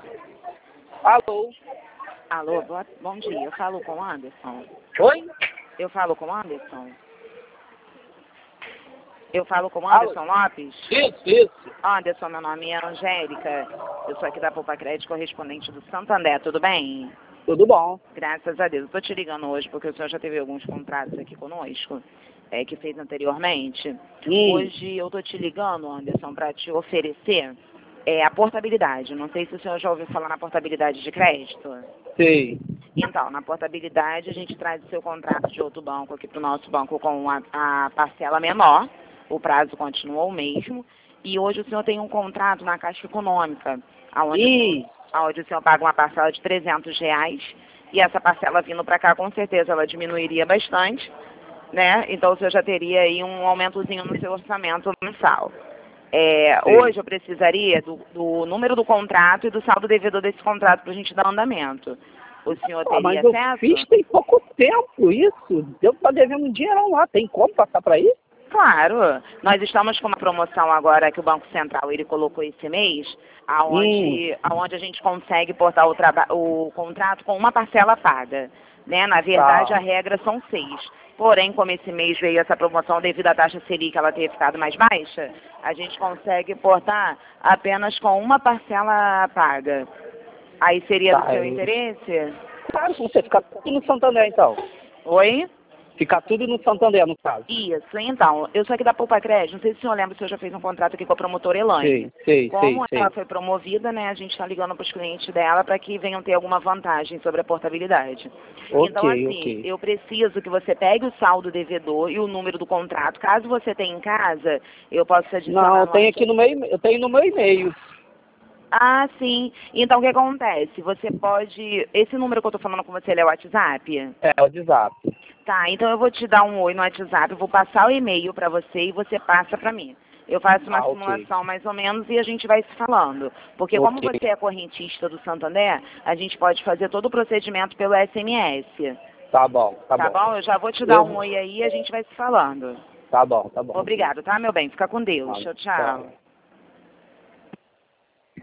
Alô? Alô, bom dia. Eu falo com o Anderson. Oi? Eu falo com o Anderson. Eu falo com o Anderson Lopes. Isso. Anderson, meu nome é Angélica. Eu sou aqui da Poupa Crédito, correspondente do Santander. Tudo bem? Tudo bom. Graças a Deus. Estou te ligando hoje porque o senhor já teve alguns contratos aqui conosco, que fez anteriormente. Hoje eu estou te ligando, Anderson, para te oferecer a portabilidade. Não sei se o senhor já ouviu falar na portabilidade de crédito. Sei. Então, na portabilidade, a gente traz o seu contrato de outro banco aqui para o nosso banco com a parcela menor. O prazo continua o mesmo. E hoje o senhor tem um contrato na Caixa Econômica, onde o senhor paga uma parcela de R$300. E essa parcela vindo para cá, com certeza, ela diminuiria bastante, né? Então, o senhor já teria aí um aumentozinho no seu orçamento mensal. Hoje eu precisaria do número do contrato e do saldo devedor desse contrato para a gente dar andamento. O senhor teria mas acesso? eu fiz tem pouco tempo isso. Devo estar devendo um dinheirão lá. Tem como passar para aí? Claro. Nós estamos com uma promoção agora que o Banco Central ele colocou esse mês, aonde a gente consegue portar o contrato com uma parcela paga. Né? Na verdade, a regra são 6. Porém, como esse mês veio essa promoção devido à taxa Selic ela ter ficado mais baixa, a gente consegue portar apenas com uma parcela paga. Aí seria do seu interesse? Claro, você fica tudo no Santander, então. Oi? Fica tudo no Santander, no caso. Isso, então, eu sou aqui da Poupa Crédito, não sei se o senhor lembra, o senhor já fez um contrato aqui com a promotora Elaine. Como ela foi promovida, né, a gente está ligando para os clientes dela para que venham ter alguma vantagem sobre a portabilidade. Então, assim, eu preciso que você pegue o saldo devedor e o número do contrato. Caso você tenha em casa, eu posso adicionar... Não, eu tenho aqui no meu, eu tenho no meu e-mail. Ah, sim. Então, o que acontece? Você pode... Esse número que eu estou falando com você, ele é o WhatsApp? É, o WhatsApp. Tá, então eu vou te dar um oi no WhatsApp, eu vou passar o e-mail para você e você passa para mim. Eu faço uma simulação mais ou menos e a gente vai se falando. Porque como você é correntista do Santander, a gente pode fazer todo o procedimento pelo SMS. Tá bom. Tá bom? Eu já vou te dar um oi aí e a gente vai se falando. Tá bom. Obrigado, tá, meu bem? Fica com Deus. Tchau, tchau.